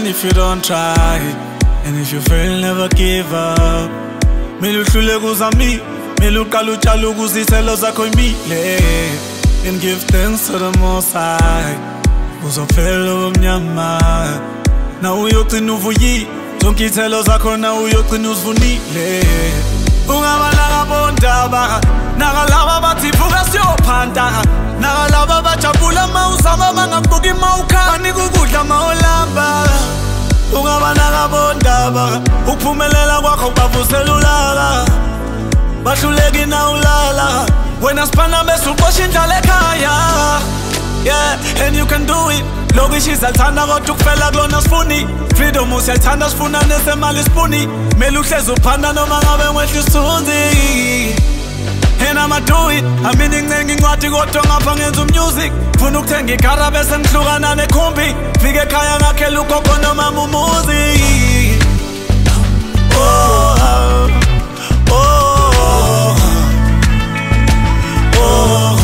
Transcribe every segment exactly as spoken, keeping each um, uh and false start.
even if you don't try. And if you fail, never give up. Meluhlule kuzami, meluqala utshala ukuzithelo zakho imile. And give thanks to the Most High. Uzophela omnyama. Na uyogcina uvuyi, zonke ithelo zakho na uyogcina uzivunile. Ungaba nakabondaba, nakalaba bathi vuka siyophanda. Nakalaba bajabula mawuzama bangakubuki mawukhala nikukudla mawulamba. Ungaba nakabondaba, ukuphumelela kwakho bavusela ulaka. Bahluleki na ulala, wena sipana bese uqosha indlala ekhaya. Yeah, and you can do it. Lokishi salthanda kodwa ukufela kulona sifuni. Freedom usiyayithanda sifuna nesemali sifuni. Mele uhlezi uphanda noma ngabe ngwehla isithunzi. And I'ma do it. Amini ngicenga incwadi kodwa ngapha ngenza umusic. Funa ukuthenga igara bese ngihlukana nekhumbi. Fike ekhaya ngakhela ugogo noma umuzi. Oh, oh, oh, oh.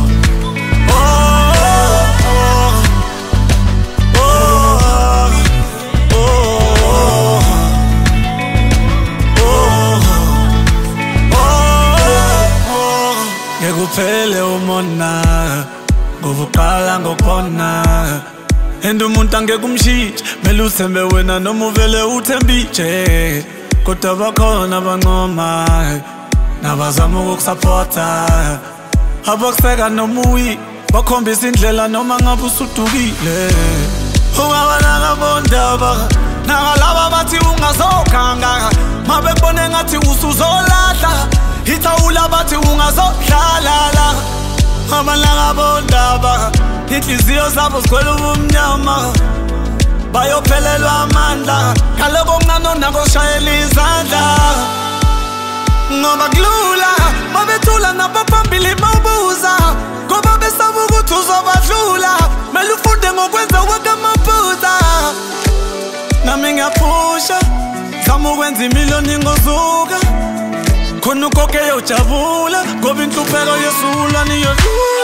Ngekuphele umona, ngovuqala ngokubona. And umuntu angeke umshintshe, mele uthembe wena noma uvele uthembije. Kodwa bakhona abancoma, nabazama ukukusupporta. Abakuseka noma uwi, bakhombisa indlela noma ngabe usudukile. Ungaba nakabondaba, nakalaba bathi ungazokhanga. Mabekubone ngathi usuzolahla, ithawula bathi ungazodlala. Abalakabondaba, inhliziyo zabo zigcwele ubumnyama. Bayophelelwa amandla, kaloku omncane onakoshayela izandla. Ngoba kulula, mabethula nabaphambili mawubuza. Ngoba besaba ukuthi uzobadlula, mele ufunde ngokwenza wonke amaphutha. Nami ngiyaphusha, zama ukwenza imiliyoni ngozuka. Khona ugogo eyojabula, ngoba inhlupheko yesulwa niyodlula.